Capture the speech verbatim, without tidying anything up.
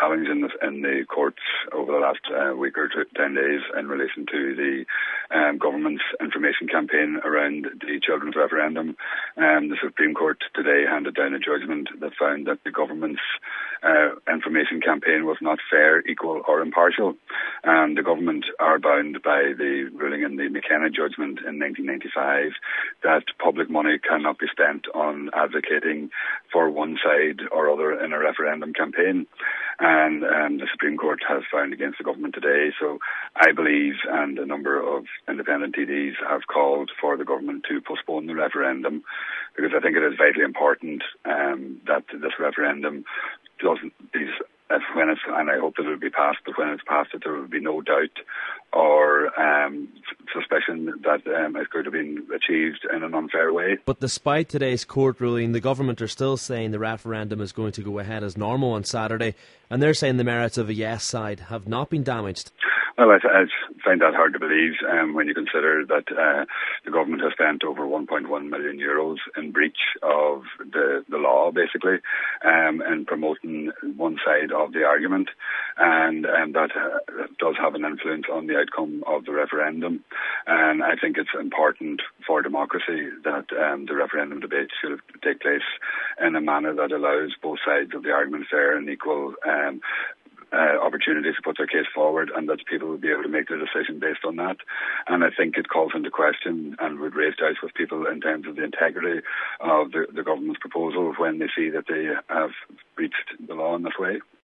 challenge in the, in the courts over the last uh, week or two, ten days in relation to the um, government's information campaign around the children's referendum. Um, the Supreme Court today handed down a judgment that found that the government's uh, information campaign was not fair, equal or impartial. And the government are bound by the ruling in the McKenna judgment in nineteen ninety-five that public money cannot be spent on advocating for one side or other in a referendum campaign. And um, the Supreme Court has found against the government today. So I believe, and a number of independent T Ds have called for the government to postpone the referendum, because I think it is vitally important um, that this referendum doesn't, these, if when it's, and I hope that it will be passed, but when it's passed, that there will be no doubt or um, suspicion that um, it's going to be achieved in an unfair way. But despite today's court ruling, the government are still saying the referendum is going to go ahead as normal on Saturday, and they're saying the merits of a yes side have not been damaged. Well, I, I find that hard to believe um, when you consider that uh, the government has spent over one point one million euros in breach of the, the law, basically, um, in promoting one side of the argument, and, and that uh, does have an influence on the outcome of the referendum. And I think it's important for democracy that um, the referendum debate should take place in a manner that allows both sides of the argument fair and equal um, Uh, opportunities to put their case forward, and that people will be able to make their decision based on that. And I think it calls into question and would raise doubts with people in terms of the integrity of the, the government's proposal when they see that they have breached the law in this way.